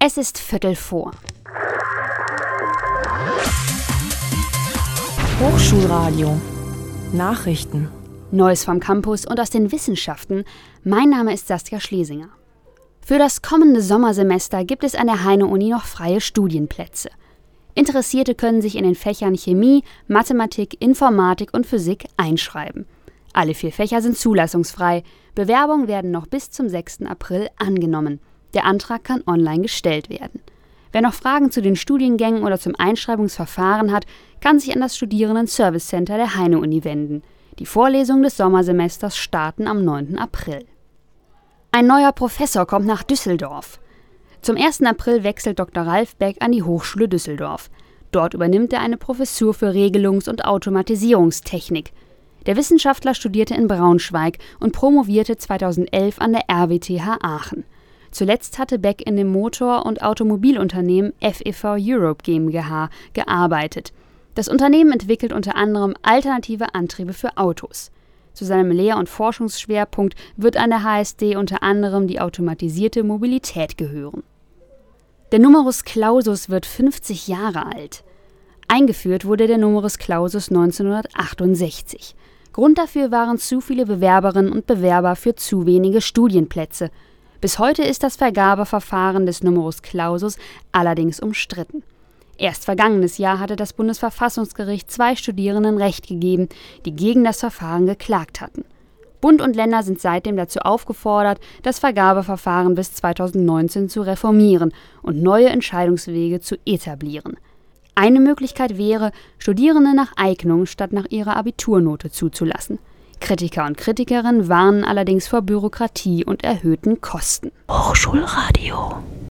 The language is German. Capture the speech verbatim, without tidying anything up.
Es ist Viertel vor. Hochschulradio. Nachrichten. Neues vom Campus und aus den Wissenschaften. Mein Name ist Saskia Schlesinger. Für das kommende Sommersemester gibt es an der Heine-Uni noch freie Studienplätze. Interessierte können sich in den Fächern Chemie, Mathematik, Informatik und Physik einschreiben. Alle vier Fächer sind zulassungsfrei. Bewerbungen werden noch bis zum sechsten April angenommen. Der Antrag kann online gestellt werden. Wer noch Fragen zu den Studiengängen oder zum Einschreibungsverfahren hat, kann sich an das Studierenden-Service-Center der Heine-Uni wenden. Die Vorlesungen des Sommersemesters starten am neunten April. Ein neuer Professor kommt nach Düsseldorf. Zum ersten April wechselt Doktor Ralf Beck an die Hochschule Düsseldorf. Dort übernimmt er eine Professur für Regelungs- und Automatisierungstechnik. Der Wissenschaftler studierte in Braunschweig und promovierte zweitausendelf an der R W T H Aachen. Zuletzt hatte Beck in dem Motor- und Automobilunternehmen F E V Europe GmbH gearbeitet. Das Unternehmen entwickelt unter anderem alternative Antriebe für Autos. Zu seinem Lehr- und Forschungsschwerpunkt wird an der H S D unter anderem die automatisierte Mobilität gehören. Der Numerus Clausus wird fünfzig Jahre alt. Eingeführt wurde der Numerus Clausus neunzehnhundertachtundsechzig. Grund dafür waren zu viele Bewerberinnen und Bewerber für zu wenige Studienplätze. Bis heute ist das Vergabeverfahren des Numerus Clausus allerdings umstritten. Erst vergangenes Jahr hatte das Bundesverfassungsgericht zwei Studierenden Recht gegeben, die gegen das Verfahren geklagt hatten. Bund und Länder sind seitdem dazu aufgefordert, das Vergabeverfahren bis zweitausendneunzehn zu reformieren und neue Entscheidungswege zu etablieren. Eine Möglichkeit wäre, Studierende nach Eignung statt nach ihrer Abiturnote zuzulassen. Kritiker und Kritikerinnen warnen allerdings vor Bürokratie und erhöhten Kosten. Hochschulradio.